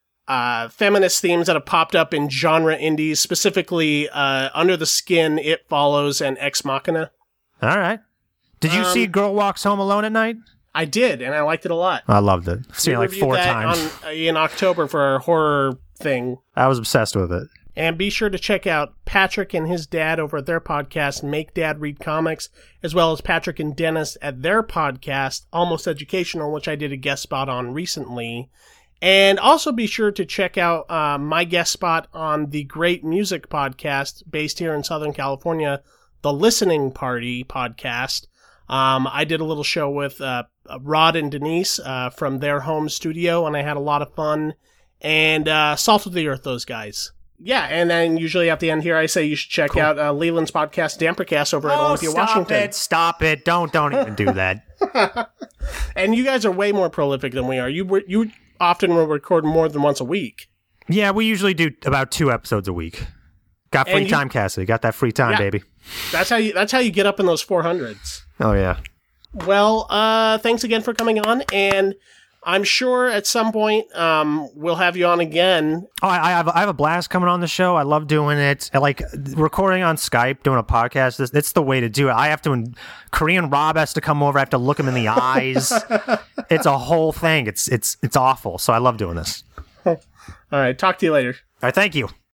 Uh, feminist themes that have popped up in genre indies, specifically uh, Under the Skin, It Follows, and Ex Machina. All right. Did you um, see Girl Walks Home Alone at Night? I did, and I liked it a lot. I loved it. I've seen we it like four that times. On, uh, in October for our horror thing. I was obsessed with it. And be sure to check out Patrick and his dad over at their podcast, Make Dad Read Comics, as well as Patrick and Dennis at their podcast, Almost Educational, which I did a guest spot on recently. And also be sure to check out uh, my guest spot on the great music podcast based here in Southern California, the Listening Party podcast. Um, I did a little show with uh, Rod and Denise uh, from their home studio, and I had a lot of fun. And uh, Salt of the Earth, those guys. Yeah, and then usually at the end here, I say you should check cool. out uh, Leland's podcast, Dampercast, over at oh, Olympia, stop Washington. It, stop it! Don't don't even do that. And you guys are way more prolific than we are. You you often will record more than once a week. Yeah, we usually do about two episodes a week. Got free And you- time, Cassidy. Got that free time, Yeah. baby. That's how you. That's how you get up in those four hundreds. Oh, yeah. Well, uh, thanks again for coming on, and I'm sure at some point um, we'll have you on again. Oh, I, I have I have a blast coming on the show. I love doing it. I like recording on Skype, doing a podcast. This it's the way to do it. I have to. Korean Rob has to come over. I have to look him in the eyes. It's a whole thing. It's it's it's awful. So I love doing this. All right, talk to you later. All right, thank you.